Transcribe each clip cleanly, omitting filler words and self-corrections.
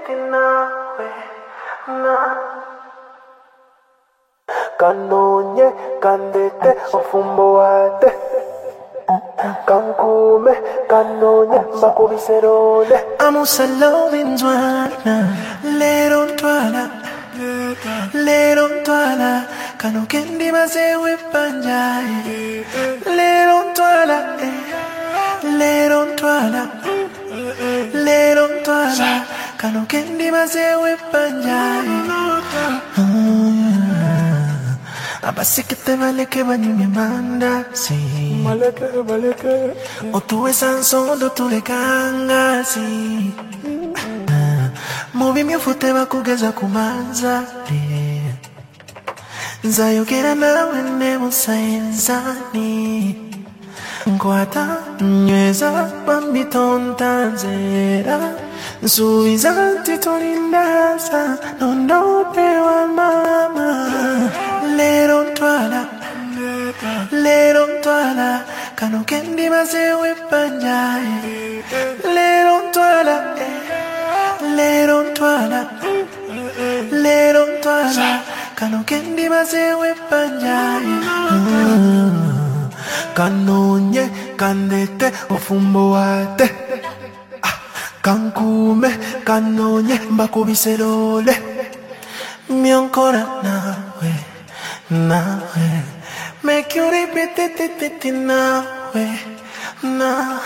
nawe na kanonye kandete ofumbo wate kankume kanonye bakubiserole amusalo binzwana lero ntwala kano kendi mazewe panjaye lero ntwala kano kendi mazewe panjaye abasikete baleke banyumye mandasi maleke otuwe sansondo tulekangasi mubi myufute bakugeza kumanzali nzayogera nawe ne musayenzani nkwata nyweza bamitontanzera nsubiza nti tolindaza nondopewa mama lero ntwala kano kendi mazewe panjaye lero ntwala kano kendi mazewe panjaye kanonye kandete ofumbo wate kankume kanonye bakubiserole myonkora nawe make you repeat it nawe na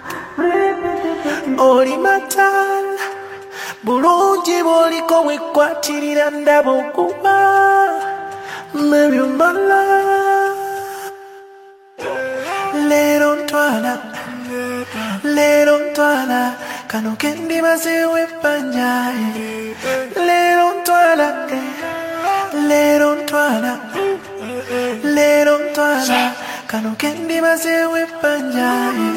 oli matala bulungi boliko wekwatirira ndaba okuba mebyumbala lero ntwala kano kendi mazewe panjaye lero ntwala kano kendi mazewe panjaye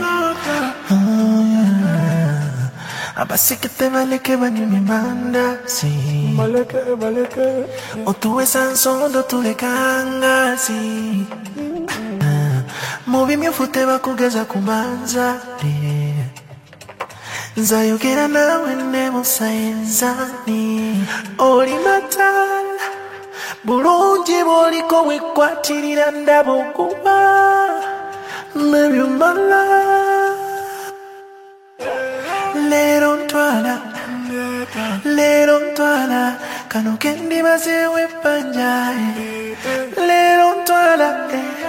abasikete baleke banyumye mandasi maleke otuwe sansondo tulekangasi mubi myufute bakugeza kumanzali nzayogera nawe ne musayenzani oli matala bulungi boliko wekwatirira ndaba okuba mebyumbala lero ntwala kano kendi mazewe panjaye lero ntwala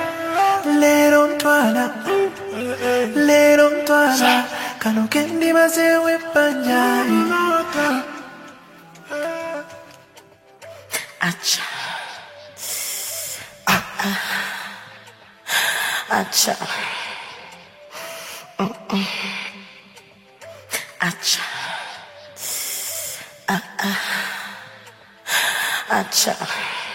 kano kendi mazewe panjaye acha acha acha